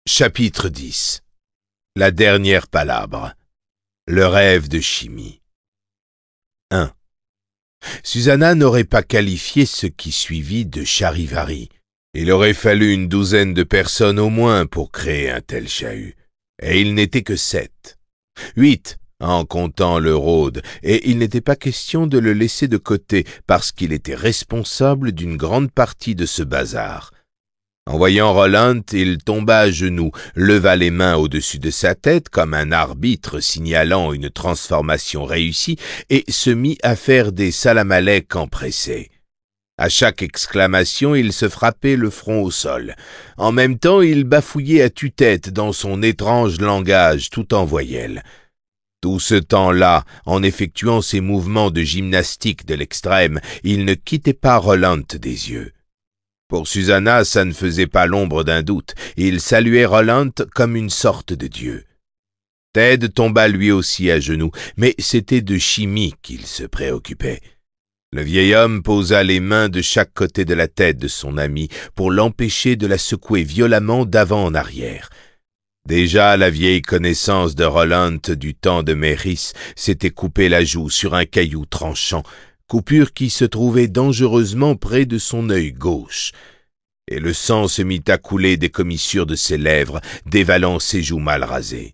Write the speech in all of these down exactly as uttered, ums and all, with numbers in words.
Chapitre dix. La dernière palabre. Le rêve de Chimie. un. Susanna n'aurait pas qualifié ce qui suivit de charivari. Il aurait fallu une douzaine de personnes au moins pour créer un tel chahut. Et il n'était que sept. Huit, en comptant le Rhôde, et il n'était pas question de le laisser de côté parce qu'il était responsable d'une grande partie de ce bazar. En voyant Roland, il tomba à genoux, leva les mains au-dessus de sa tête comme un arbitre signalant une transformation réussie et se mit à faire des salam-aleik empressés. À chaque exclamation, il se frappait le front au sol. En même temps, il bafouillait à tue-tête dans son étrange langage tout en voyelles. Tout ce temps-là, en effectuant ses mouvements de gymnastique de l'extrême, il ne quittait pas Roland des yeux. Pour Susanna, ça ne faisait pas l'ombre d'un doute. Il saluait Roland comme une sorte de dieu. Ted tomba lui aussi à genoux, mais c'était de Chimie qu'il se préoccupait. Le vieil homme posa les mains de chaque côté de la tête de son ami pour l'empêcher de la secouer violemment d'avant en arrière. Déjà la vieille connaissance de Roland du temps de Mérice s'était coupé la joue sur un caillou tranchant, coupure qui se trouvait dangereusement près de son œil gauche, et le sang se mit à couler des commissures de ses lèvres, dévalant ses joues mal rasées.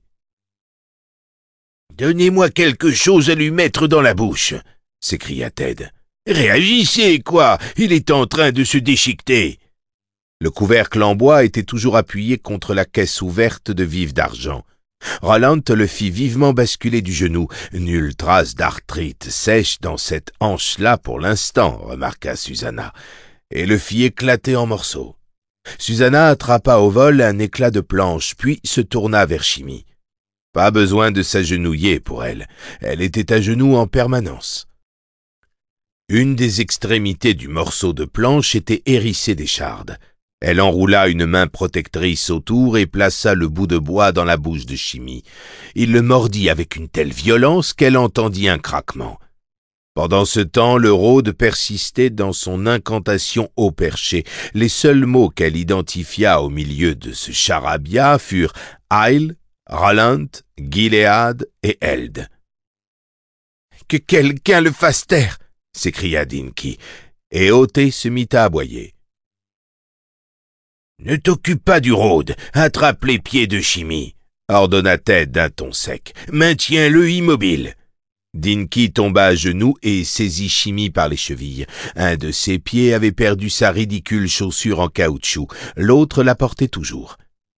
« Donnez-moi quelque chose à lui mettre dans la bouche !» s'écria Ted. « Réagissez, quoi! Il est en train de se déchiqueter !» Le couvercle en bois était toujours appuyé contre la caisse ouverte de vivre d'argent. Roland le fit vivement basculer du genou. « Nulle trace d'arthrite sèche dans cette hanche-là pour l'instant, » remarqua Susanna, et le fit éclater en morceaux. Susanna attrapa au vol un éclat de planche, puis se tourna vers Chimie. Pas besoin de s'agenouiller pour elle. Elle était à genoux en permanence. Une des extrémités du morceau de planche était hérissée d'échardes. Elle enroula une main protectrice autour et plaça le bout de bois dans la bouche de Chimie. Il le mordit avec une telle violence qu'elle entendit un craquement. Pendant ce temps, le Rhôde persistait dans son incantation haut perché. Les seuls mots qu'elle identifia au milieu de ce charabia furent « Isle »,« Roland »,« Gilead » et « Eld ». « Que quelqu'un le fasse taire !» s'écria Dinky, et Othé se mit à aboyer. « Ne t'occupe pas du Rhôde, attrape les pieds de Chimie !» ordonna Ted d'un ton sec. « Maintiens-le immobile !» Dinky tomba à genoux et saisit Chimie par les chevilles. Un de ses pieds avait perdu sa ridicule chaussure en caoutchouc, l'autre la portait toujours.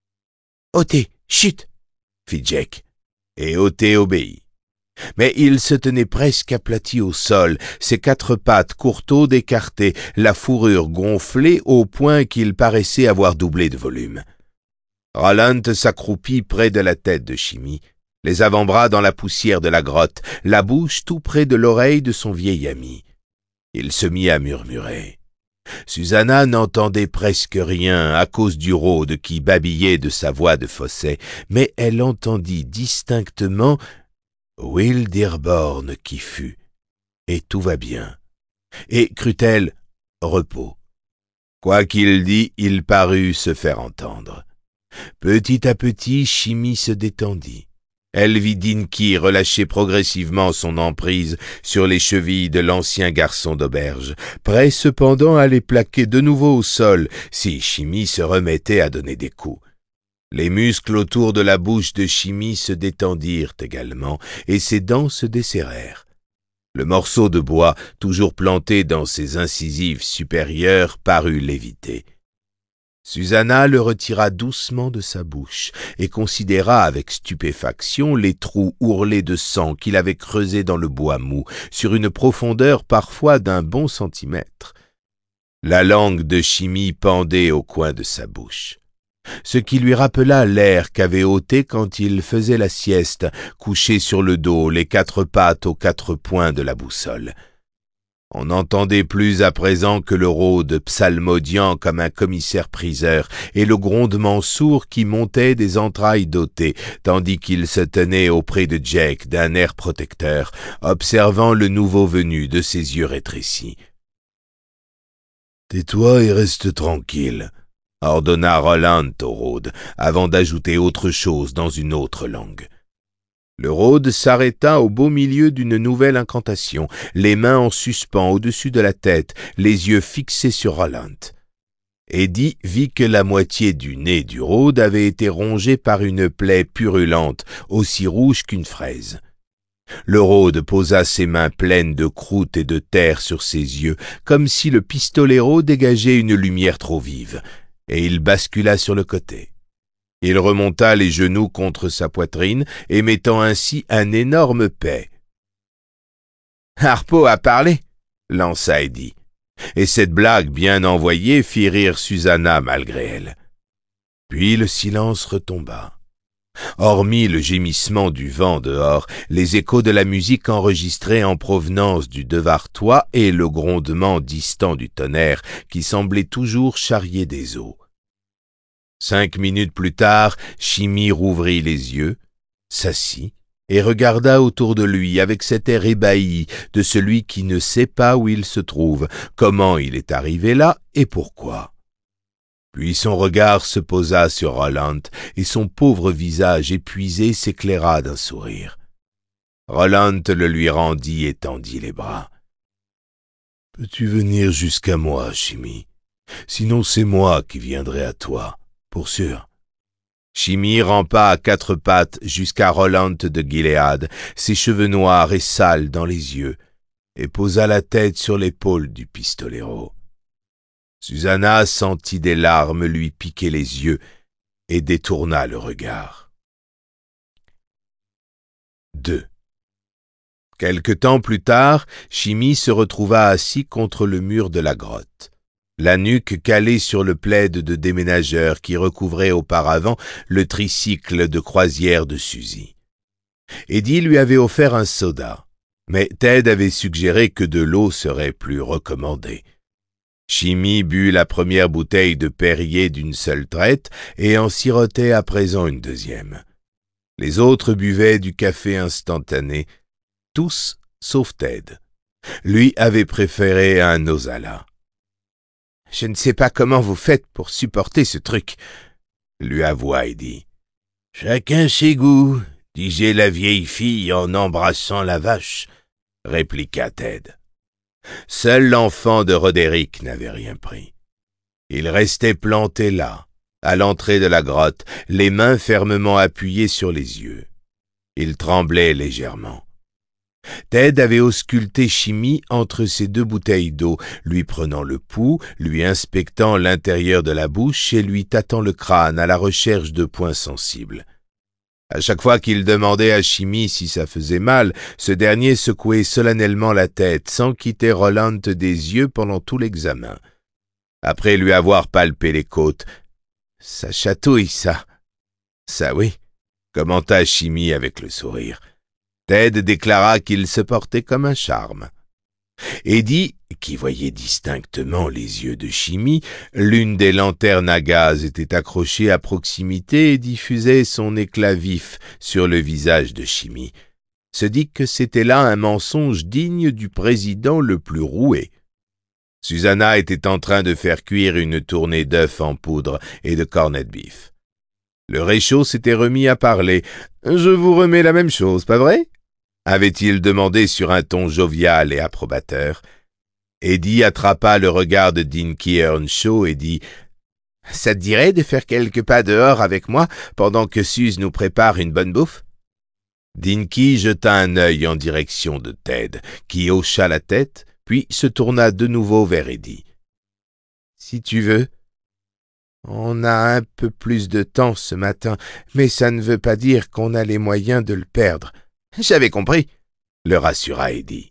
« Othé, chut !» fit Jack, et Othé obéit. Mais il se tenait presque aplati au sol, ses quatre pattes courtaudes écartées, la fourrure gonflée au point qu'il paraissait avoir doublé de volume. Roland s'accroupit près de la tête de Chimie, les avant-bras dans la poussière de la grotte, la bouche tout près de l'oreille de son vieil ami. Il se mit à murmurer. Susanna n'entendait presque rien à cause du Rhôde qui babillait de sa voix de fausset, mais elle entendit distinctement Will Dearborn qui fut, et tout va bien. Et crut-elle, repos. Quoi qu'il dit, il parut se faire entendre. Petit à petit, Chimie se détendit. Elle vit Dinky relâcher progressivement son emprise sur les chevilles de l'ancien garçon d'auberge, prêt cependant à les plaquer de nouveau au sol si Chimie se remettait à donner des coups. Les muscles autour de la bouche de Chimie se détendirent également, et ses dents se desserrèrent. Le morceau de bois, toujours planté dans ses incisives supérieures, parut léviter. Susanna le retira doucement de sa bouche et considéra avec stupéfaction les trous ourlés de sang qu'il avait creusés dans le bois mou, sur une profondeur parfois d'un bon centimètre. La langue de Chimie pendait au coin de sa bouche, ce qui lui rappela l'air qu'avait ôté quand il faisait la sieste, couché sur le dos, les quatre pattes aux quatre points de la boussole. On n'entendait plus à présent que le Rhôde psalmodiant comme un commissaire-priseur et le grondement sourd qui montait des entrailles d'Othé, tandis qu'il se tenait auprès de Jack d'un air protecteur, observant le nouveau venu de ses yeux rétrécis. « Tais-toi et reste tranquille », ordonna Roland au rôde, avant d'ajouter autre chose dans une autre langue. Le rôde s'arrêta au beau milieu d'une nouvelle incantation, les mains en suspens au-dessus de la tête, les yeux fixés sur Roland. Eddie vit que la moitié du nez du rôde avait été rongée par une plaie purulente, aussi rouge qu'une fraise. Le rôde posa ses mains pleines de croûte et de terre sur ses yeux, comme si le pistolero dégageait une lumière trop vive, et il bascula sur le côté. Il remonta les genoux contre sa poitrine, émettant ainsi un énorme paix. « Harpo a parlé !» lança Eddie. Et cette blague bien envoyée fit rire Susanna malgré elle. Puis le silence retomba. Hormis le gémissement du vent dehors, les échos de la musique enregistrée en provenance du Devartois et le grondement distant du tonnerre qui semblait toujours charrier des eaux. Cinq minutes plus tard, Chimie rouvrit les yeux, s'assit et regarda autour de lui avec cet air ébahi de celui qui ne sait pas où il se trouve, comment il est arrivé là et pourquoi. Puis son regard se posa sur Roland et son pauvre visage épuisé s'éclaira d'un sourire. Roland le lui rendit et tendit les bras. « Peux-tu venir jusqu'à moi, Chimie? Sinon c'est moi qui viendrai à toi, pour sûr. » Chimie rampa à quatre pattes jusqu'à Roland de Gilead, ses cheveux noirs et sales dans les yeux, et posa la tête sur l'épaule du pistolero. Susanna sentit des larmes lui piquer les yeux et détourna le regard. deux. Quelque temps plus tard, Chimie se retrouva assis contre le mur de la grotte, la nuque calée sur le plaid de déménageur qui recouvrait auparavant le tricycle de croisière de Suzy. Eddie lui avait offert un soda, mais Ted avait suggéré que de l'eau serait plus recommandée. Chimie but la première bouteille de Perrier d'une seule traite et en sirotait à présent une deuxième. Les autres buvaient du café instantané, tous sauf Ted. Lui avait préféré un Nosala. « Je ne sais pas comment vous faites pour supporter ce truc, » lui avoua Eddie. « Chacun ses goûts, disait la vieille fille en embrassant la vache, » répliqua Ted. Seul l'enfant de Roderick n'avait rien pris. Il restait planté là, à l'entrée de la grotte, les mains fermement appuyées sur les yeux. Il tremblait légèrement. Ted avait ausculté Chimie entre ses deux bouteilles d'eau, lui prenant le pouls, lui inspectant l'intérieur de la bouche et lui tâtant le crâne à la recherche de points sensibles. À chaque fois qu'il demandait à Chimie si ça faisait mal, ce dernier secouait solennellement la tête sans quitter Roland des yeux pendant tout l'examen. Après lui avoir palpé les côtes, « Ça chatouille, ça. »« Ça oui, » commenta Chimie avec le sourire. Ted déclara qu'il se portait comme un charme. Eddie, qui voyait distinctement les yeux de Chimie, l'une des lanternes à gaz était accrochée à proximité et diffusait son éclat vif sur le visage de Chimie, se dit que c'était là un mensonge digne du président le plus roué. Susanna était en train de faire cuire une tournée d'œufs en poudre et de corned beef. Le réchaud s'était remis à parler. « Je vous remets la même chose, pas vrai ?» avait-il demandé sur un ton jovial et approbateur. Eddie attrapa le regard de Dinky Earnshaw et dit « Ça te dirait de faire quelques pas dehors avec moi pendant que Suze nous prépare une bonne bouffe ?» Dinky jeta un œil en direction de Ted, qui hocha la tête, puis se tourna de nouveau vers Eddie. « Si tu veux. On a un peu plus de temps ce matin, mais ça ne veut pas dire qu'on a les moyens de le perdre. » « J'avais compris, » le rassura Eddie.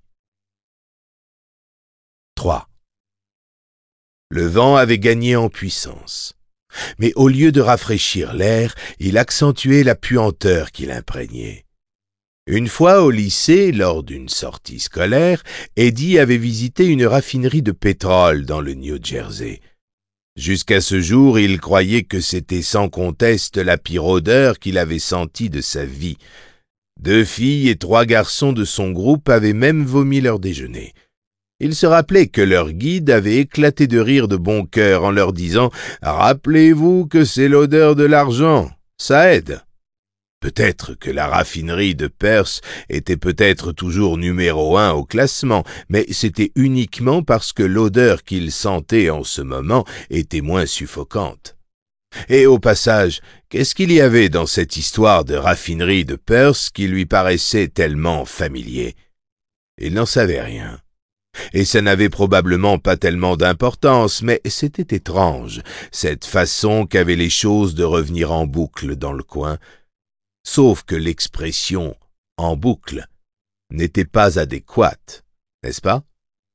trois. Le vent avait gagné en puissance, mais au lieu de rafraîchir l'air, il accentuait la puanteur qui l'imprégnait. Une fois au lycée, lors d'une sortie scolaire, Eddie avait visité une raffinerie de pétrole dans le New Jersey. Jusqu'à ce jour, il croyait que c'était sans conteste la pire odeur qu'il avait sentie de sa vie. Deux filles et trois garçons de son groupe avaient même vomi leur déjeuner. Ils se rappelaient que leur guide avait éclaté de rire de bon cœur en leur disant « Rappelez-vous que c'est l'odeur de l'argent, ça aide ». Peut-être que la raffinerie de Perth était peut-être toujours numéro un au classement, mais c'était uniquement parce que l'odeur qu'ils sentaient en ce moment était moins suffocante. Et au passage, qu'est-ce qu'il y avait dans cette histoire de raffinerie de Perth qui lui paraissait tellement familier? Il n'en savait rien. Et ça n'avait probablement pas tellement d'importance, mais c'était étrange, cette façon qu'avaient les choses de revenir en boucle dans le coin. Sauf que l'expression « en boucle » n'était pas adéquate, n'est-ce pas?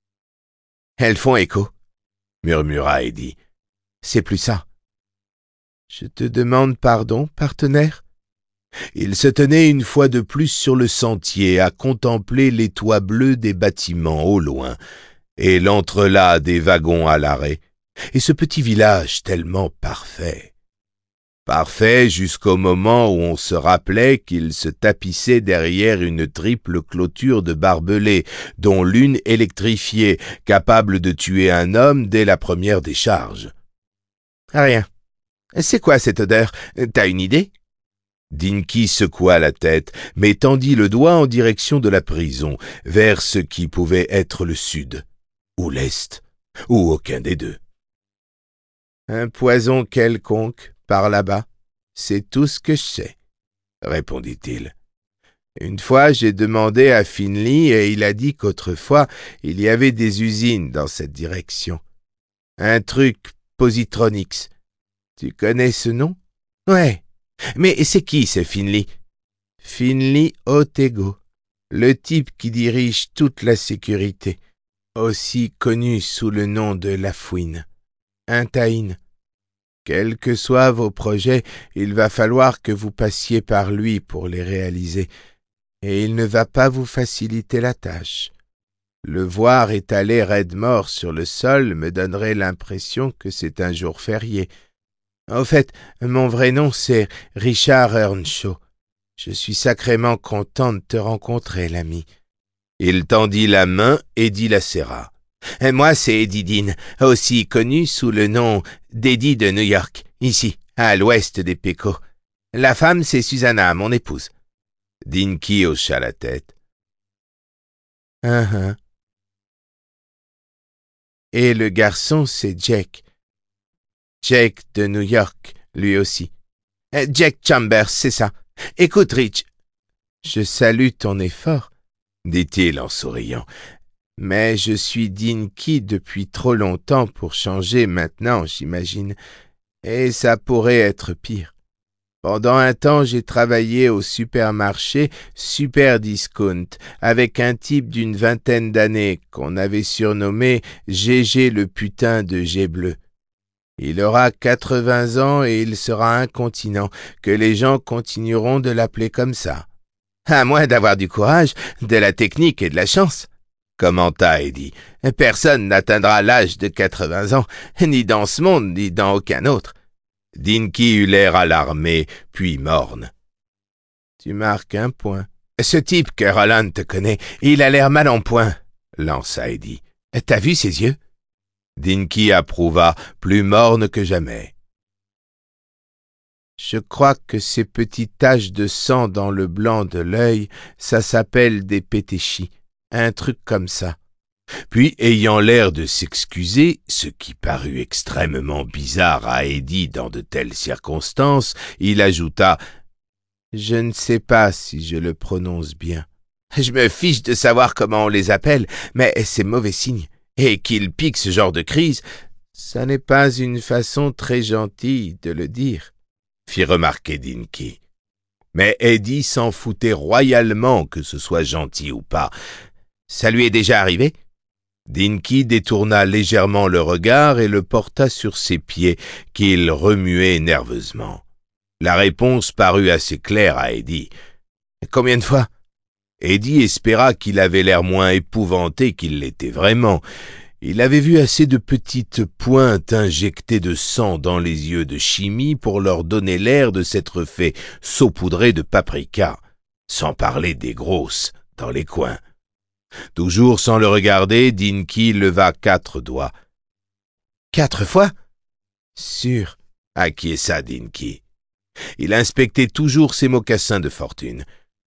« Elles font écho », murmura Eddie. « C'est plus ça. »« Je te demande pardon, partenaire ?» Il se tenait une fois de plus sur le sentier à contempler les toits bleus des bâtiments au loin et l'entrelacs des wagons à l'arrêt, et ce petit village tellement parfait. Parfait jusqu'au moment où on se rappelait qu'il se tapissait derrière une triple clôture de barbelés, dont l'une électrifiée, capable de tuer un homme dès la première décharge. « Rien. C'est quoi cette odeur? T'as une idée ?» Dinky secoua la tête, mais tendit le doigt en direction de la prison, vers ce qui pouvait être le sud, ou l'est, ou aucun des deux. « Un poison quelconque, par là-bas, c'est tout ce que je sais, » répondit-il. « Une fois, j'ai demandé à Finley et il a dit qu'autrefois, il y avait des usines dans cette direction. Un truc Positronics. Tu connais ce nom? Ouais. Mais c'est qui, ce Finley? Finley Otego, le type qui dirige toute la sécurité, aussi connu sous le nom de Lafouine. Un taïn. Quels que soient vos projets, il va falloir que vous passiez par lui pour les réaliser, et il ne va pas vous faciliter la tâche. Le voir étalé raide mort sur le sol me donnerait l'impression que c'est un jour férié. Au fait, mon vrai nom, c'est Richard Earnshaw. Je suis sacrément content de te rencontrer, l'ami. » Il tendit la main et Eddie la serra. « Moi, c'est Eddie Dean, aussi connu sous le nom d'Eddie de New York, ici, à l'ouest des Pecos. La femme, c'est Susanna, mon épouse. » Dinky hocha la tête. « Hein, hein. Et le garçon, c'est Jake. Jake de New York, lui aussi. Jack Chambers, c'est ça. Écoute, Rich. »« Je salue ton effort, » dit-il en souriant. « Mais je suis Dinky depuis trop longtemps pour changer maintenant, j'imagine. Et ça pourrait être pire. Pendant un temps, j'ai travaillé au supermarché Super Discount avec un type d'une vingtaine d'années qu'on avait surnommé Gégé le putain de G bleu. Il aura quatre-vingts ans et il sera incontinent, que les gens continueront de l'appeler comme ça. À moins d'avoir du courage, de la technique et de la chance, » commenta Eddie. « Personne n'atteindra l'âge de quatre-vingts ans, ni dans ce monde, ni dans aucun autre. » Dinky eut l'air alarmé, puis morne. « Tu marques un point. Ce type que Roland te connaît, il a l'air mal en point, » lança Eddie. « T'as vu ses yeux? » Dinky approuva, plus morne que jamais. « Je crois que ces petites taches de sang dans le blanc de l'œil, ça s'appelle des pétéchis, un truc comme ça. » Puis, ayant l'air de s'excuser, ce qui parut extrêmement bizarre à Eddie dans de telles circonstances, il ajouta « Je ne sais pas si je le prononce bien. Je me fiche de savoir comment on les appelle, mais c'est mauvais signe. Et qu'il pique ce genre de crise, ça n'est pas une façon très gentille de le dire, » fit remarquer Dinky. Mais Eddie s'en foutait royalement que ce soit gentil ou pas. « Ça lui est déjà arrivé ?» Dinky détourna légèrement le regard et le porta sur ses pieds, qu'il remuait nerveusement. La réponse parut assez claire à Eddie. « Combien de fois ?» Eddie espéra qu'il avait l'air moins épouvanté qu'il l'était vraiment. Il avait vu assez de petites pointes injectées de sang dans les yeux de Chimie pour leur donner l'air de s'être fait saupoudrer de paprika, sans parler des grosses dans les coins. Toujours sans le regarder, Dinky leva quatre doigts. « Quatre fois ?»« Sûr, » acquiesça Dinky. Il inspectait toujours ses mocassins de fortune.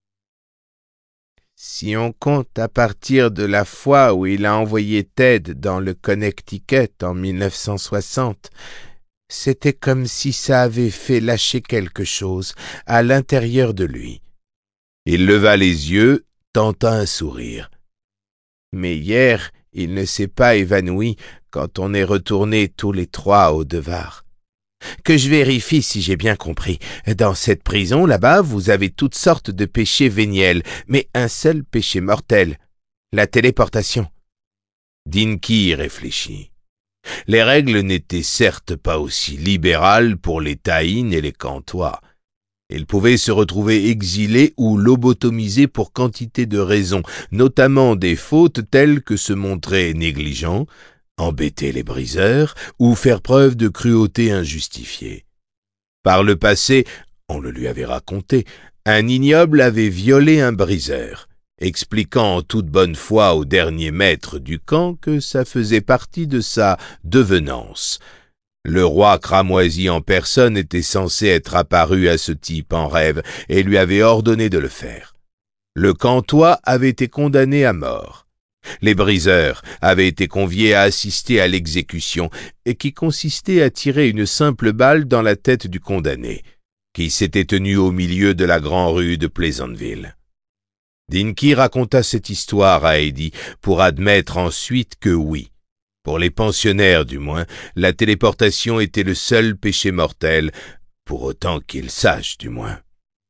« Si on compte à partir de la fois où il a envoyé Ted dans le Connecticut en mille neuf cent soixante, c'était comme si ça avait fait lâcher quelque chose à l'intérieur de lui. » Il leva les yeux, tenta un sourire. Mais hier, il ne s'est pas évanoui quand on est retourné tous les trois au Devar. Que je vérifie si j'ai bien compris. Dans cette prison, là-bas, vous avez toutes sortes de péchés véniels, mais un seul péché mortel, la téléportation. Dinky réfléchit. Les règles n'étaient certes pas aussi libérales pour les Taïns et les Cantois. Il pouvait se retrouver exilé ou lobotomisé pour quantité de raisons, notamment des fautes telles que se montrer négligent, embêter les briseurs ou faire preuve de cruauté injustifiée. Par le passé, on le lui avait raconté, un ignoble avait violé un briseur, expliquant en toute bonne foi au dernier maître du camp que ça faisait partie de sa devenance. Le roi cramoisi en personne était censé être apparu à ce type en rêve et lui avait ordonné de le faire. Le Cantois avait été condamné à mort. Les briseurs avaient été conviés à assister à l'exécution, et qui consistait à tirer une simple balle dans la tête du condamné, qui s'était tenu au milieu de la grande rue de Pleasantville. Dinky raconta cette histoire à Eddie pour admettre ensuite que oui, pour les pensionnaires du moins, la téléportation était le seul péché mortel, pour autant qu'ils sachent du moins.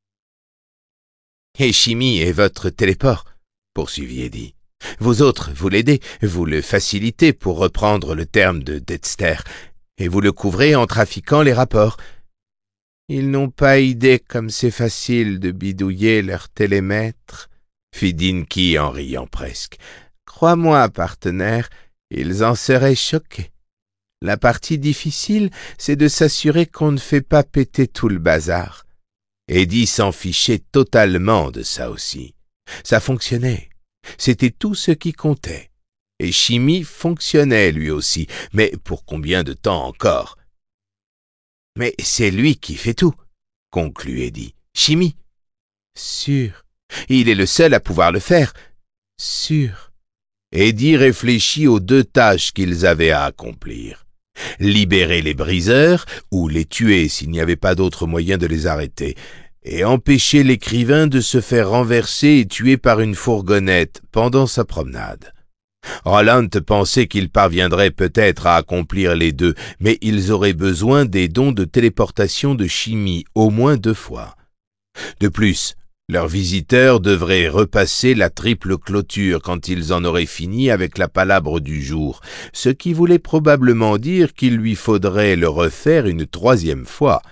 « Et Chimie est votre téléport, » poursuivit Eddie. « Vous autres, vous l'aidez, vous le facilitez pour reprendre le terme de Dexter, et vous le couvrez en trafiquant les rapports. Ils n'ont pas idée comme c'est facile de bidouiller leur télémètre, » fit Dinky en riant presque. « Crois-moi, partenaire, ils en seraient choqués. La partie difficile, c'est de s'assurer qu'on ne fait pas péter tout le bazar. » Eddie s'en fichait totalement de ça aussi. Ça fonctionnait. C'était tout ce qui comptait. Et Chimie fonctionnait lui aussi, mais pour combien de temps encore? « Mais c'est lui qui fait tout, » conclut Eddie. « Chimie. »« Sûr. Il est le seul à pouvoir le faire. »« Sûr. » Eddie réfléchit aux deux tâches qu'ils avaient à accomplir. Libérer les briseurs, ou les tuer s'il n'y avait pas d'autre moyen de les arrêter, et empêcher l'écrivain de se faire renverser et tuer par une fourgonnette pendant sa promenade. Roland pensait qu'ils parviendraient peut-être à accomplir les deux, mais ils auraient besoin des dons de téléportation de Chimie au moins deux fois. De plus, leurs visiteurs devraient repasser la triple clôture quand ils en auraient fini avec la palabre du jour, ce qui voulait probablement dire qu'il lui faudrait le refaire une troisième fois.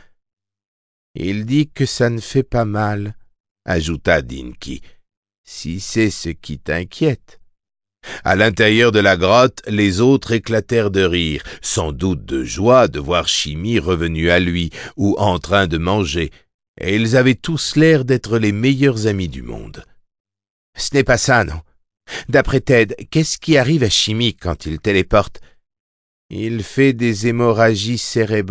« Il dit que ça ne fait pas mal, » ajouta Dinky, « si c'est ce qui t'inquiète. » À l'intérieur de la grotte, les autres éclatèrent de rire, sans doute de joie de voir Chimie revenu à lui ou en train de manger, et ils avaient tous l'air d'être les meilleurs amis du monde. « Ce n'est pas ça, non. D'après Ted, qu'est-ce qui arrive à Chimie quand il téléporte? »« Il fait des hémorragies cérébrales, »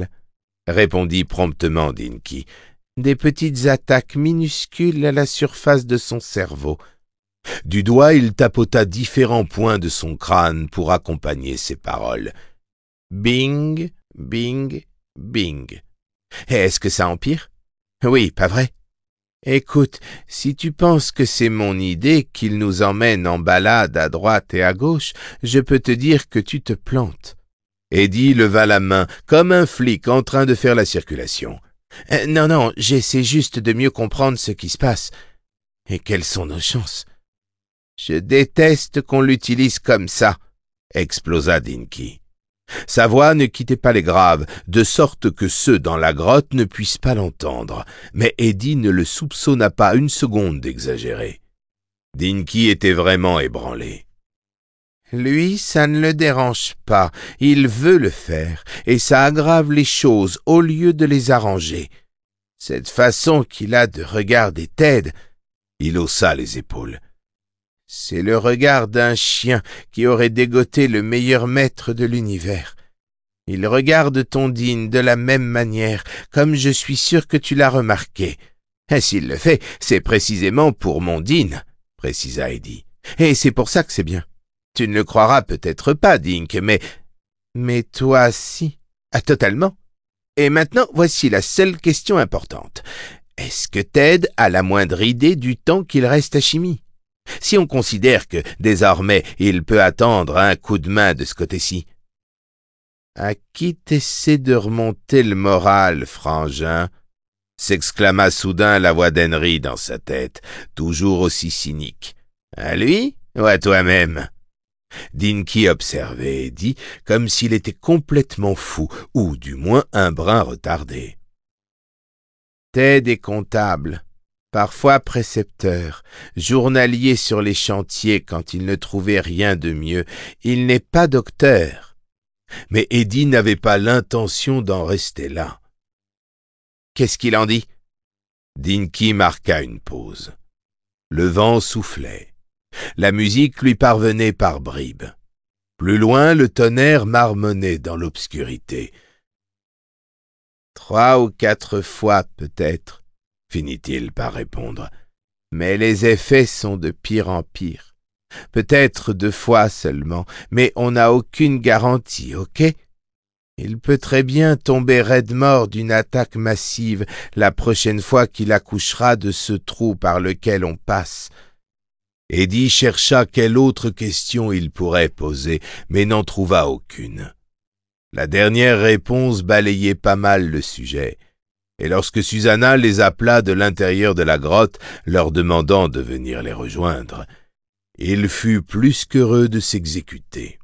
répondit promptement Dinky. « Des petites attaques minuscules à la surface de son cerveau. » Du doigt, il tapota différents points de son crâne pour accompagner ses paroles. « Bing, bing, bing. » Est-ce que ça empire? Oui, pas vrai? Écoute, si tu penses que c'est mon idée qu'il nous emmène en balade à droite et à gauche, je peux te dire que tu te plantes. Eddie leva la main, comme un flic en train de faire la circulation. Euh, non, non, j'essaie juste de mieux comprendre ce qui se passe. Et quelles sont nos chances? Je déteste qu'on l'utilise comme ça, explosa Dinky. Sa voix ne quittait pas les graves, de sorte que ceux dans la grotte ne puissent pas l'entendre, mais Eddie ne le soupçonna pas une seconde d'exagérer. Dinky était vraiment ébranlé. Lui, ça ne le dérange pas, il veut le faire, et ça aggrave les choses au lieu de les arranger. Cette façon qu'il a de regarder Ted, il haussa les épaules. C'est le regard d'un chien qui aurait dégoté le meilleur maître de l'univers. Il regarde ton Dean de la même manière, comme je suis sûr que tu l'as remarqué. Et s'il le fait, c'est précisément pour mon Dean, précisa Eddie. Et c'est pour ça que c'est bien. Tu ne le croiras peut-être pas, Dink, mais... Mais toi, si. Ah, totalement. Et maintenant, voici la seule question importante. Est-ce que Ted a la moindre idée du temps qu'il reste à Chimie? Si on considère que, désormais, il peut attendre un coup de main de ce côté-ci. À qui t'essaies de remonter le moral, frangin? S'exclama soudain la voix d'Henry dans sa tête, toujours aussi cynique. À lui ou à toi-même? Dinky observait Eddie comme s'il était complètement fou, ou du moins un brin retardé. Ted est comptable, parfois précepteur, journalier sur les chantiers quand il ne trouvait rien de mieux. Il n'est pas docteur. Mais Eddie n'avait pas l'intention d'en rester là. Qu'est-ce qu'il en dit? Dinky marqua une pause. Le vent soufflait. La musique lui parvenait par bribes. Plus loin, le tonnerre marmonnait dans l'obscurité. Trois ou quatre fois, peut-être, finit-il par répondre. Mais les effets sont de pire en pire. Peut-être deux fois seulement, mais on n'a aucune garantie, ok? Il peut très bien tomber raide mort d'une attaque massive la prochaine fois qu'il accouchera de ce trou par lequel on passe. Eddie chercha quelle autre question il pourrait poser, mais n'en trouva aucune. La dernière réponse balayait pas mal le sujet, et lorsque Susanna les appela de l'intérieur de la grotte, leur demandant de venir les rejoindre, il fut plus qu'heureux de s'exécuter.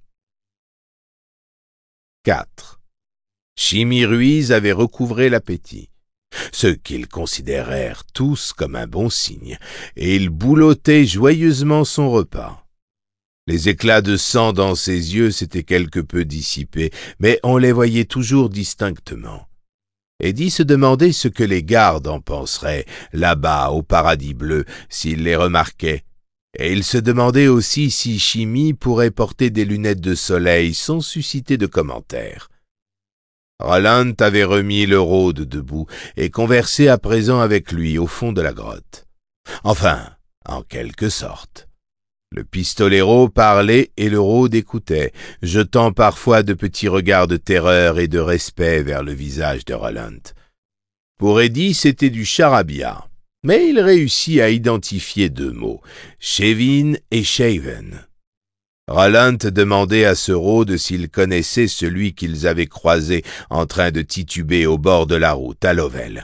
quatre. Chimie Ruiz avait recouvré l'appétit, ce qu'ils considérèrent tous comme un bon signe, et il boulottait joyeusement son repas. Les éclats de sang dans ses yeux s'étaient quelque peu dissipés, mais on les voyait toujours distinctement. Eddie se demandait ce que les gardes en penseraient, là-bas au paradis bleu, s'ils les remarquaient, et il se demandait aussi si Chimie pourrait porter des lunettes de soleil sans susciter de commentaires. Roland avait remis le rôde debout et conversait à présent avec lui au fond de la grotte. Enfin, en quelque sorte. Le pistolero parlait et le rôde écoutait, jetant parfois de petits regards de terreur et de respect vers le visage de Roland. Pour Eddie, c'était du charabia, mais il réussit à identifier deux mots, Chevin et Shaven. Roland demandait à ce rôde s'il connaissait celui qu'ils avaient croisé en train de tituber au bord de la route à Lovell.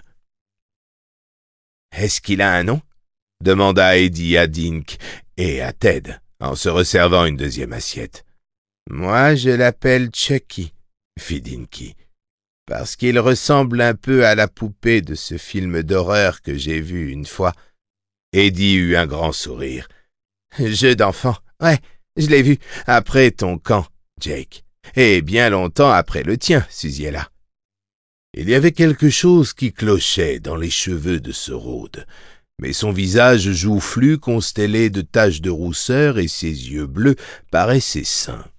« Est-ce qu'il a un nom ?» demanda Eddie à Dink et à Ted, en se resservant une deuxième assiette. « Moi, je l'appelle Chucky, » fit Dinky, « parce qu'il ressemble un peu à la poupée de ce film d'horreur que j'ai vu une fois. » Eddie eut un grand sourire. « Jeu d'enfant, ouais. Je l'ai vu après ton camp, Jake, et bien longtemps après le tien, Suziella. » Il y avait quelque chose qui clochait dans les cheveux de ce rôde, mais son visage joufflu constellé de taches de rousseur et ses yeux bleus paraissaient sains.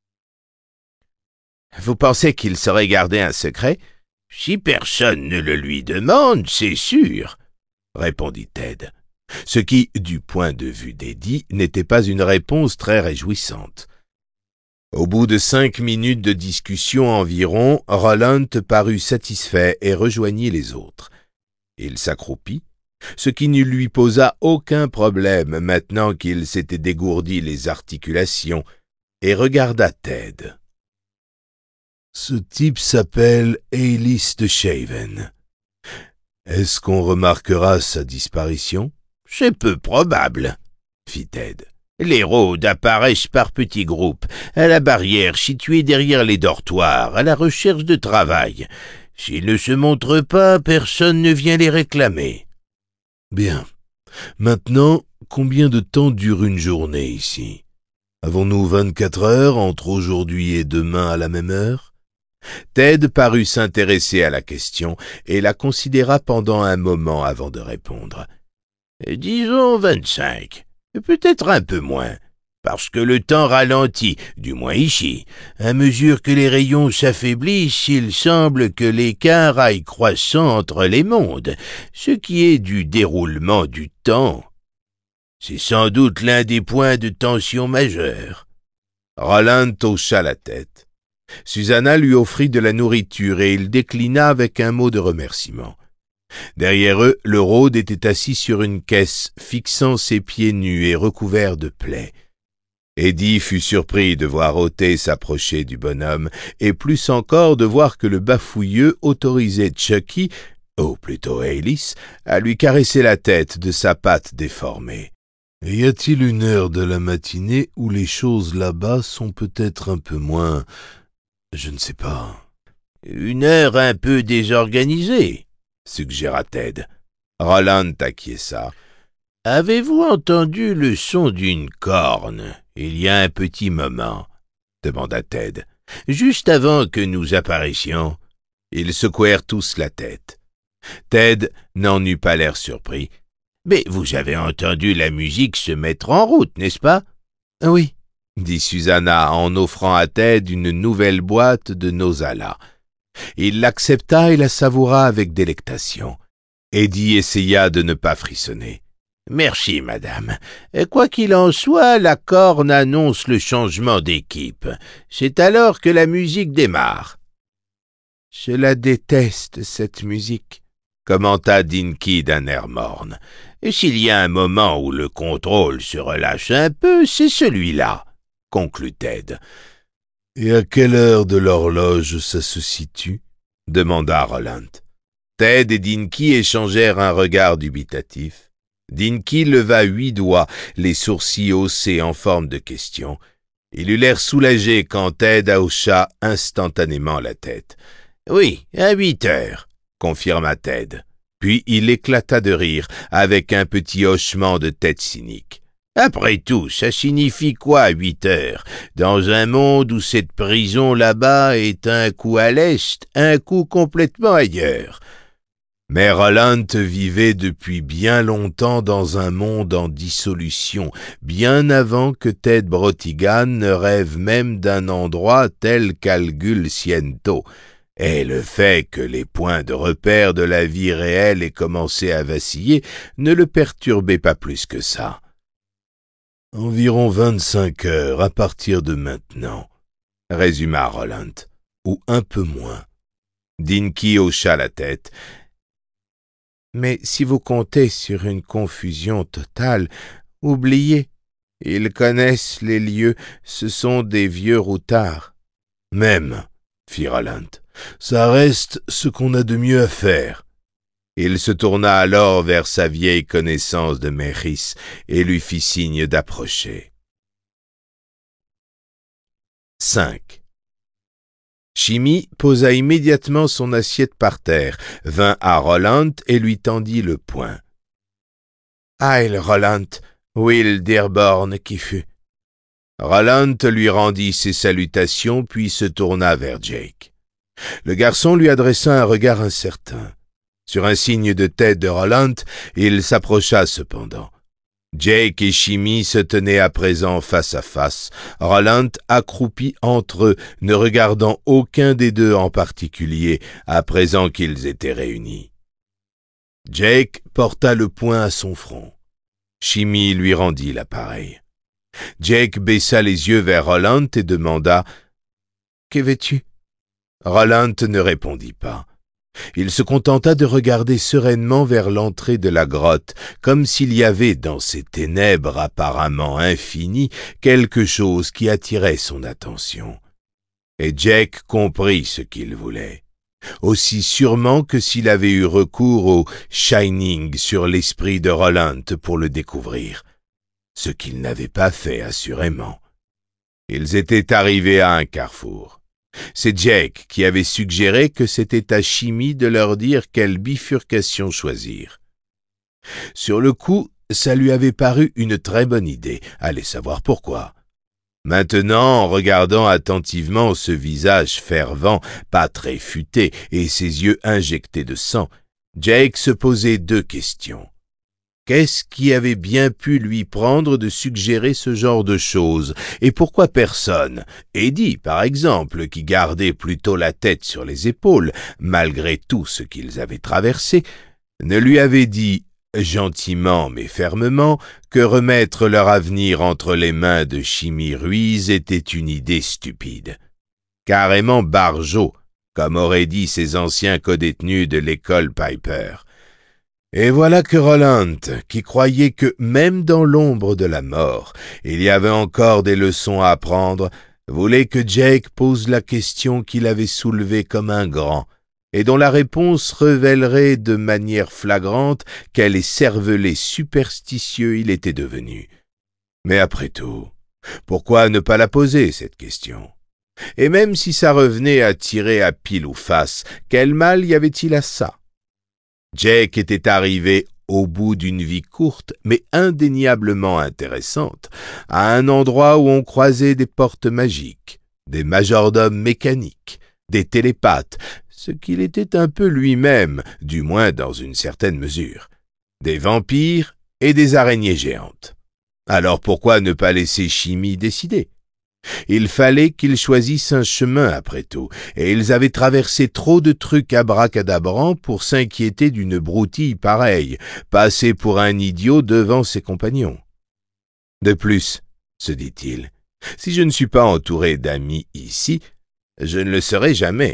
« Vous pensez qu'il saurait garder un secret? »« Si personne ne le lui demande, c'est sûr, » répondit Ted. Ce qui, du point de vue d'Eddie, n'était pas une réponse très réjouissante. Au bout de cinq minutes de discussion environ, Roland parut satisfait et rejoignit les autres. Il s'accroupit, ce qui ne lui posa aucun problème maintenant qu'il s'était dégourdi les articulations, et regarda Ted. « Ce type s'appelle Ailys de Shaven. Est-ce qu'on remarquera sa disparition? » « C'est peu probable, » fit Ted. « Les rôdes apparaissent par petits groupes, à la barrière située derrière les dortoirs, à la recherche de travail. S'ils ne se montrent pas, personne ne vient les réclamer. » Bien. Maintenant, combien de temps dure une journée ici? Avons-nous vingt-quatre heures entre aujourd'hui et demain à la même heure? Ted parut s'intéresser à la question et la considéra pendant un moment avant de répondre. « Disons vingt-cinq. Peut-être un peu moins, parce que le temps ralentit, du moins ici. À mesure que les rayons s'affaiblissent, il semble que l'écart aille croissant entre les mondes, ce qui est du déroulement du temps. C'est sans doute l'un des points de tension majeurs. » Roland hocha la tête. Susanna lui offrit de la nourriture et il déclina avec un mot de remerciement. Derrière eux, le rôde était assis sur une caisse, fixant ses pieds nus et recouvert de plaies. Eddie fut surpris de voir Othé s'approcher du bonhomme, et plus encore de voir que le bafouilleux autorisait Chucky, ou plutôt Alice, à lui caresser la tête de sa patte déformée. « Y a-t-il une heure de la matinée où les choses là-bas sont peut-être un peu moins... je ne sais pas. »« Une heure un peu désorganisée, » suggéra Ted. Roland acquiesça. « Avez-vous entendu le son d'une corne il y a un petit moment ?» demanda Ted. « Juste avant que nous apparaissions. » Ils secouèrent tous la tête. Ted n'en eut pas l'air surpris. « Mais vous avez entendu la musique se mettre en route, n'est-ce pas? »« Oui, » dit Susanna en offrant à Ted une nouvelle boîte de Nosala. Il l'accepta et la savoura avec délectation. Eddie essaya de ne pas frissonner. « Merci, madame. Quoi qu'il en soit, la corne annonce le changement d'équipe. C'est alors que la musique démarre. »« Je la déteste, cette musique, » commenta Dinky d'un air morne. « Et s'il y a un moment où le contrôle se relâche un peu, c'est celui-là, » conclut Ted. « Et à quelle heure de l'horloge ça se situe ?» demanda Roland. Ted et Dinky échangèrent un regard dubitatif. Dinky leva huit doigts, les sourcils haussés en forme de question. Il eut l'air soulagé quand Ted hocha instantanément la tête. « Oui, à huit heures, » confirma Ted. Puis il éclata de rire, avec un petit hochement de tête cynique. « Après tout, ça signifie quoi, huit heures, dans un monde où cette prison là-bas est un coup à l'est, un coup complètement ailleurs ?» Mais Roland vivait depuis bien longtemps dans un monde en dissolution, bien avant que Ted Brotigan ne rêve même d'un endroit tel qu'Algul Siento. Et le fait que les points de repère de la vie réelle aient commencé à vaciller ne le perturbait pas plus que ça. « Environ vingt-cinq heures à partir de maintenant, » résuma Roland, « ou un peu moins. » Dinky hocha la tête. « Mais si vous comptez sur une confusion totale, oubliez, ils connaissent les lieux, ce sont des vieux routards. »« Même, » fit Roland, « ça reste ce qu'on a de mieux à faire. » Il se tourna alors vers sa vieille connaissance de Méris et lui fit signe d'approcher. cinq. Chimie posa immédiatement son assiette par terre, vint à Roland et lui tendit le poing. « Heil Roland, Will Dearborn qui fut. » Roland lui rendit ses salutations puis se tourna vers Jake. Le garçon lui adressa un regard incertain. Sur un signe de tête de Roland, il s'approcha cependant. Jake et Chimie se tenaient à présent face à face, Roland accroupi entre eux, ne regardant aucun des deux en particulier, à présent qu'ils étaient réunis. Jake porta le poing à son front. Chimie lui rendit l'appareil. Jake baissa les yeux vers Roland et demanda « Que veux-tu » Roland ne répondit pas. Il se contenta de regarder sereinement vers l'entrée de la grotte, comme s'il y avait dans ces ténèbres apparemment infinies quelque chose qui attirait son attention. Et Jake comprit ce qu'il voulait, aussi sûrement que s'il avait eu recours au « Shining » sur l'esprit de Roland pour le découvrir, ce qu'il n'avait pas fait assurément. Ils étaient arrivés à un carrefour. C'est Jake qui avait suggéré que c'était à Chimie de leur dire quelle bifurcation choisir. Sur le coup, ça lui avait paru une très bonne idée, allez savoir pourquoi. Maintenant, en regardant attentivement ce visage fervent, pas très futé, et ses yeux injectés de sang, Jake se posait deux questions. Qu'est-ce qui avait bien pu lui prendre de suggérer ce genre de choses? Et pourquoi personne, Eddie par exemple, qui gardait plutôt la tête sur les épaules, malgré tout ce qu'ils avaient traversé, ne lui avait dit, gentiment mais fermement, que remettre leur avenir entre les mains de Chimie Ruiz était une idée stupide. Carrément barjot, comme auraient dit ces anciens codétenus de l'école Piper. Et voilà que Roland, qui croyait que même dans l'ombre de la mort, il y avait encore des leçons à apprendre, voulait que Jake pose la question qu'il avait soulevée comme un grand, et dont la réponse révélerait de manière flagrante quel écervelé superstitieux il était devenu. Mais après tout, pourquoi ne pas la poser, cette question? Et même si ça revenait à tirer à pile ou face, quel mal y avait-il à ça? Jake était arrivé au bout d'une vie courte, mais indéniablement intéressante, à un endroit où on croisait des portes magiques, des majordomes mécaniques, des télépathes, ce qu'il était un peu lui-même, du moins dans une certaine mesure, des vampires et des araignées géantes. Alors pourquoi ne pas laisser Chimie décider? Il fallait qu'ils choisissent un chemin après tout, et ils avaient traversé trop de trucs abracadabrants pour s'inquiéter d'une broutille pareille, passer pour un idiot devant ses compagnons. De plus, se dit-il, si je ne suis pas entouré d'amis ici, je ne le serai jamais.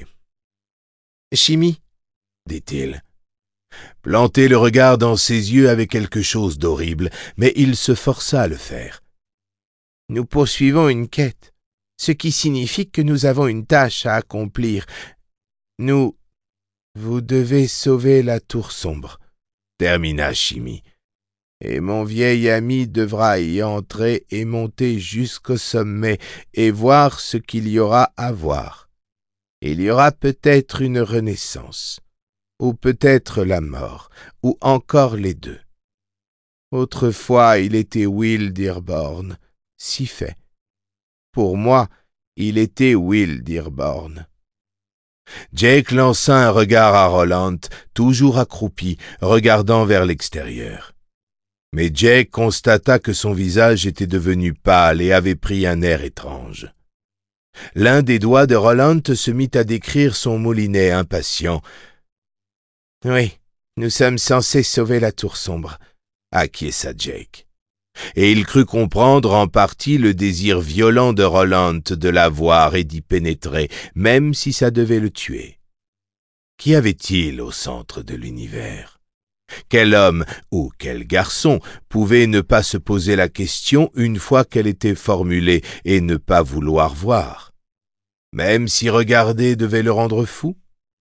Chimie, dit-il. Planter le regard dans ses yeux avait quelque chose d'horrible, mais il se força à le faire. Nous poursuivons une quête, ce qui signifie que nous avons une tâche à accomplir. Nous... Vous devez sauver la tour sombre, termina Chimie, et mon vieil ami devra y entrer et monter jusqu'au sommet et voir ce qu'il y aura à voir. Il y aura peut-être une renaissance, ou peut-être la mort, ou encore les deux. Autrefois, il était Will Dearborn, si fait. Pour moi, il était Will Dearborn. Jake lança un regard à Roland, toujours accroupi, regardant vers l'extérieur. Mais Jake constata que son visage était devenu pâle et avait pris un air étrange. L'un des doigts de Roland se mit à décrire son moulinet impatient. « Oui, nous sommes censés sauver la tour sombre », acquiesça Jake. Et il crut comprendre en partie le désir violent de Roland de la voir et d'y pénétrer, même si ça devait le tuer. Qu'y avait-il au centre de l'univers? Quel homme ou quel garçon pouvait ne pas se poser la question une fois qu'elle était formulée et ne pas vouloir voir? Même si regarder devait le rendre fou?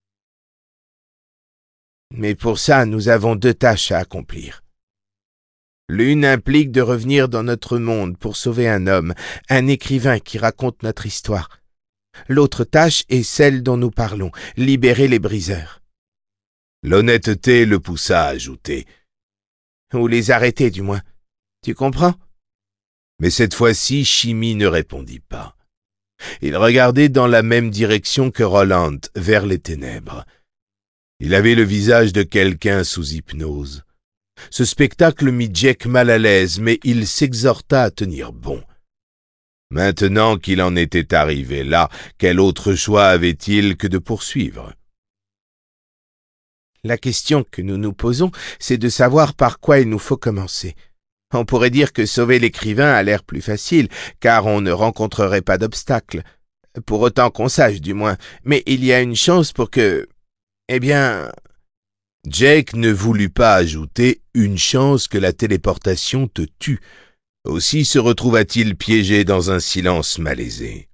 Mais pour ça, nous avons deux tâches à accomplir. L'une implique de revenir dans notre monde pour sauver un homme, un écrivain qui raconte notre histoire. L'autre tâche est celle dont nous parlons, libérer les briseurs. L'honnêteté le poussa à ajouter. Ou les arrêter, du moins. Tu comprends? Mais cette fois-ci, Chimie ne répondit pas. Il regardait dans la même direction que Roland, vers les ténèbres. Il avait le visage de quelqu'un sous hypnose. Ce spectacle mit Jake mal à l'aise, mais il s'exhorta à tenir bon. Maintenant qu'il en était arrivé là, quel autre choix avait-il que de poursuivre? La question que nous nous posons, c'est de savoir par quoi il nous faut commencer. On pourrait dire que sauver l'écrivain a l'air plus facile, car on ne rencontrerait pas d'obstacles. Pour autant qu'on sache, du moins. Mais il y a une chance pour que... Eh bien... Jake ne voulut pas ajouter « une chance que la téléportation te tue ». Aussi se retrouva-t-il piégé dans un silence malaisé.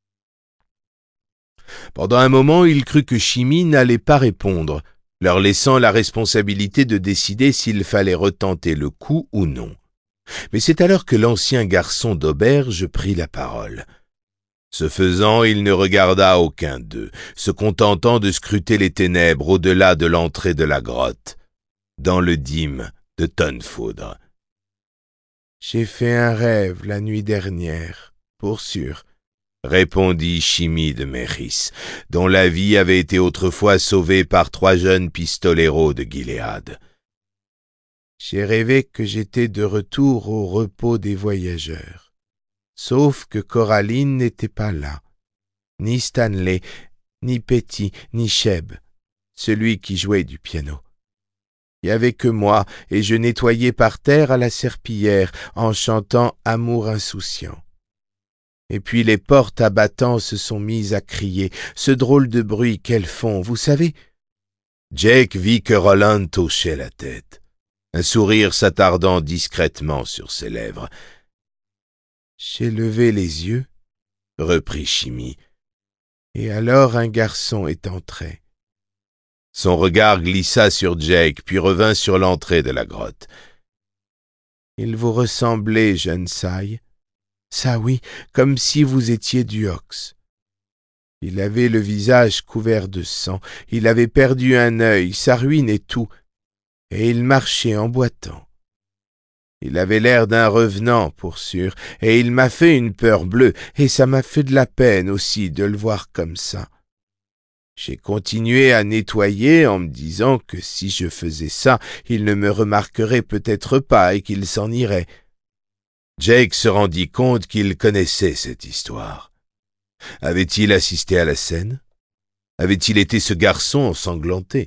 Pendant un moment, il crut que Chimie n'allait pas répondre, leur laissant la responsabilité de décider s'il fallait retenter le coup ou non. Mais c'est alors que l'ancien garçon d'auberge prit la parole. Ce faisant, il ne regarda aucun d'eux, se contentant de scruter les ténèbres au-delà de l'entrée de la grotte, dans le dîme de Tonnefoudre. « J'ai fait un rêve la nuit dernière, pour sûr, » répondit Chimie de Méris, dont la vie avait été autrefois sauvée par trois jeunes pistoleros de Gilead. « J'ai rêvé que j'étais de retour au repos des voyageurs. Sauf que Coraline n'était pas là, ni Stanley, ni Petty, ni Cheb, celui qui jouait du piano. Il n'y avait que moi, et je nettoyais par terre à la serpillière en chantant « Amour insouciant ». Et puis les portes à battants se sont mises à crier, ce drôle de bruit qu'elles font, vous savez. Jake vit que Roland hochait la tête, un sourire s'attardant discrètement sur ses lèvres. « J'ai levé les yeux, » reprit Chimie, « et alors un garçon est entré. » Son regard glissa sur Jake, puis revint sur l'entrée de la grotte. « Il vous ressemblait, jeune saille. Ça oui, comme si vous étiez du Ox. » Il avait le visage couvert de sang, il avait perdu un œil, sa ruine et tout, et il marchait en boitant. Il avait l'air d'un revenant, pour sûr, et il m'a fait une peur bleue, et ça m'a fait de la peine aussi de le voir comme ça. J'ai continué à nettoyer en me disant que si je faisais ça, il ne me remarquerait peut-être pas et qu'il s'en irait. Jake se rendit compte qu'il connaissait cette histoire. Avait-il assisté à la scène? Avait-il été ce garçon ensanglanté?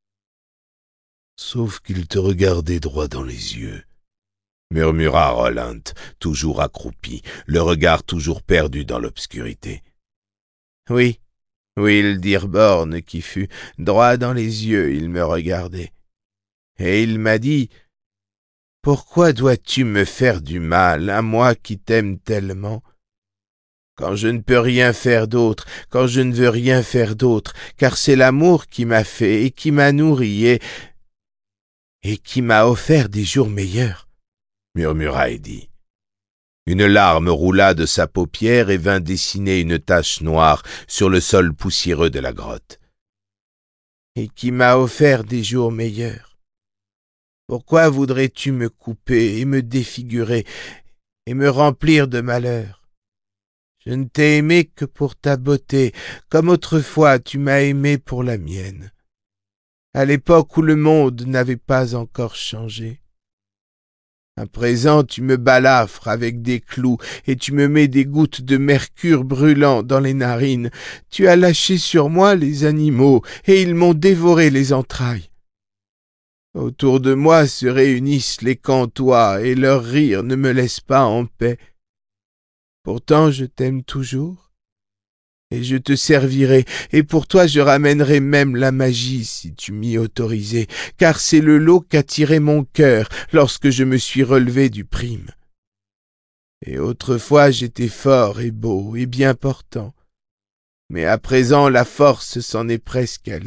Sauf qu'il te regardait droit dans les yeux, murmura Roland, toujours accroupi, le regard toujours perdu dans l'obscurité. Oui, Will Dearborn qui fut, droit dans les yeux, il me regardait. Et il m'a dit « Pourquoi dois-tu me faire du mal, à moi qui t'aime tellement ? Quand je ne peux rien faire d'autre, quand je ne veux rien faire d'autre, car c'est l'amour qui m'a fait et qui m'a nourri et... et qui m'a offert des jours meilleurs, » murmura Eddie. Une larme roula de sa paupière et vint dessiner une tache noire sur le sol poussiéreux de la grotte. « Et qui m'a offert des jours meilleurs. Pourquoi voudrais-tu me couper et me défigurer et me remplir de malheur? Je ne t'ai aimé que pour ta beauté, comme autrefois tu m'as aimé pour la mienne, à l'époque où le monde n'avait pas encore changé. À présent, tu me balafres avec des clous et tu me mets des gouttes de mercure brûlant dans les narines. Tu as lâché sur moi les animaux et ils m'ont dévoré les entrailles. Autour de moi se réunissent les cantois et leur rire ne me laisse pas en paix. Pourtant, je t'aime toujours et je te servirai, et pour toi je ramènerai même la magie si tu m'y autorisais, car c'est le lot qu'a tiré mon cœur lorsque je me suis relevé du prime. Et autrefois j'étais fort et beau et bien portant, mais à présent la force s'en est presque allée. »«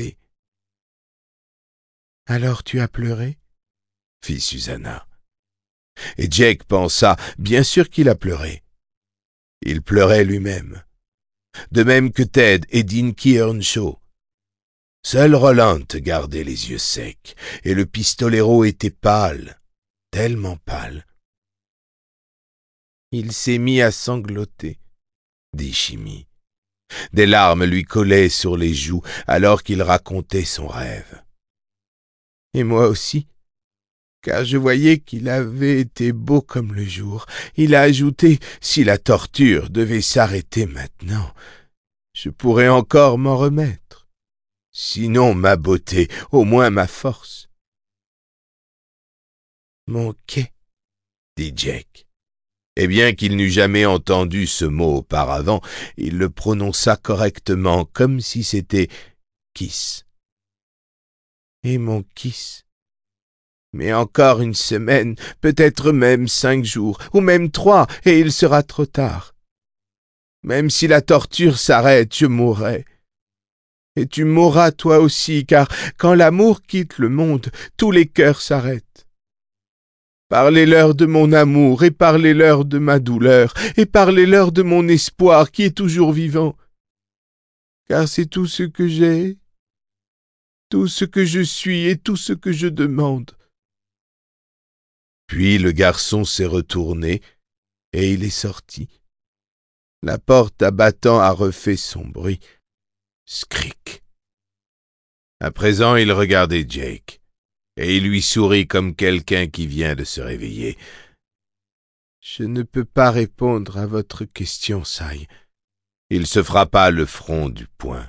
Alors tu as pleuré ?» fit Susanna. Et Jake pensa, bien sûr qu'il a pleuré. Il pleurait lui-même. De même que Ted et Dinky Earnshaw. Seul Roland gardait les yeux secs, et le pistolero était pâle, tellement pâle. Il s'est mis à sangloter, dit Chimie. Des larmes lui collaient sur les joues alors qu'il racontait son rêve. Et moi aussi, car je voyais qu'il avait été beau comme le jour. Il a ajouté, si la torture devait s'arrêter maintenant, je pourrais encore m'en remettre. Sinon ma beauté, au moins ma force. Mon quai, dit Jake. Et bien qu'il n'eût jamais entendu ce mot auparavant, il le prononça correctement, comme si c'était kiss. Et mon kiss. Mais encore une semaine, peut-être même cinq jours, ou même trois, et il sera trop tard. Même si la torture s'arrête, je mourrai. Et tu mourras toi aussi, car quand l'amour quitte le monde, tous les cœurs s'arrêtent. Parlez-leur de mon amour, et parlez-leur de ma douleur, et parlez-leur de mon espoir qui est toujours vivant. Car c'est tout ce que j'ai, tout ce que je suis et tout ce que je demande. » Puis le garçon s'est retourné et il est sorti. La porte à battants a refait son bruit. Scric. À présent, il regardait Jake. et il lui sourit comme quelqu'un qui vient de se réveiller. « Je ne peux pas répondre à votre question, Sai. » Il se frappa le front du poing.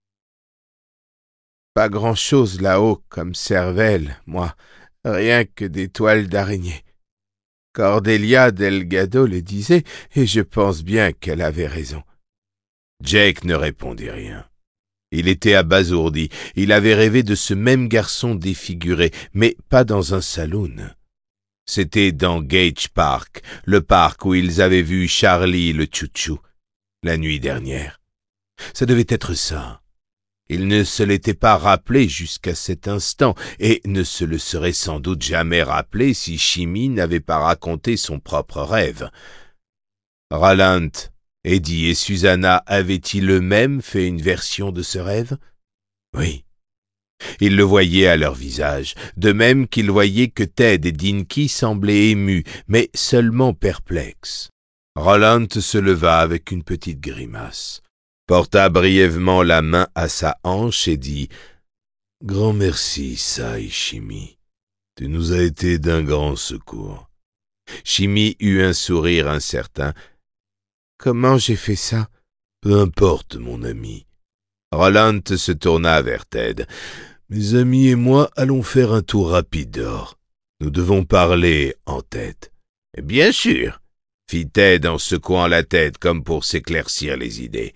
« Pas grand-chose là-haut comme cervelle, moi, rien que des toiles d'araignée. Cordelia Delgado le disait, et je pense bien qu'elle avait raison. » Jake ne répondit rien. Il était abasourdi. Il avait rêvé de ce même garçon défiguré, mais pas dans un saloon. C'était dans Gage Park, le parc où ils avaient vu Charlie le chouchou, la nuit dernière. Ça devait être ça. Il ne se l'était pas rappelé jusqu'à cet instant, et ne se le serait sans doute jamais rappelé si Chimie n'avait pas raconté son propre rêve. Roland, Eddie et Susanna avaient-ils eux-mêmes fait une version de ce rêve? Oui. Ils le voyaient à leur visage, de même qu'ils voyaient que Ted et Dinky semblaient émus, mais seulement perplexes. Roland se leva avec une petite grimace, porta brièvement la main à sa hanche et dit « Grand merci, Sai Chimie. Tu nous as été d'un grand secours. » Chimie eut un sourire incertain. « Comment j'ai fait ça? »« Peu importe, mon ami. » Roland se tourna vers Ted. « Mes amis et moi allons faire un tour rapide dehors. Nous devons parler en tête. »« Bien sûr, » fit Ted en secouant la tête comme pour s'éclaircir les idées.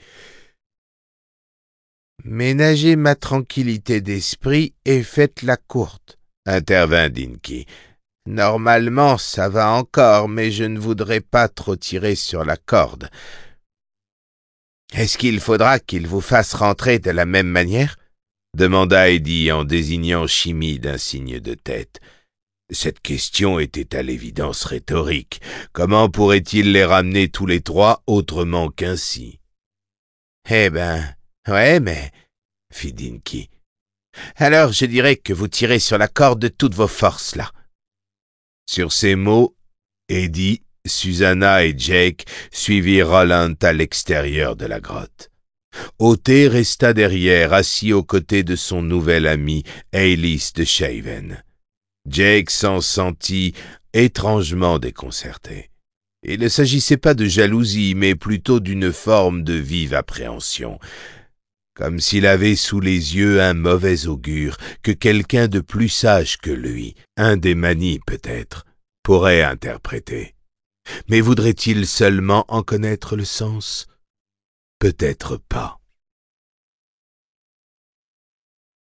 « Ménagez ma tranquillité d'esprit et faites-la courte, » intervint Dinky. « Normalement, ça va encore, mais je ne voudrais pas trop tirer sur la corde. »« Est-ce qu'il faudra qu'il vous fasse rentrer de la même manière ?» demanda Eddie en désignant Chimie d'un signe de tête. Cette question était à l'évidence rhétorique. Comment pourrait-il les ramener tous les trois autrement qu'ainsi? « Eh ben, ouais, mais... » fit Dinky. « Alors je dirais que vous tirez sur la corde de toutes vos forces, là. » Sur ces mots, Eddie, Susanna et Jake suivirent Roland à l'extérieur de la grotte. Ôté resta derrière, assis aux côtés de son nouvel ami, Ailis de Shaven. Jake s'en sentit étrangement déconcerté. Il ne s'agissait pas de jalousie, mais plutôt d'une forme de vive appréhension, comme s'il avait sous les yeux un mauvais augure que quelqu'un de plus sage que lui, un des manis peut-être, pourrait interpréter. Mais voudrait-il seulement en connaître le sens? Peut-être pas.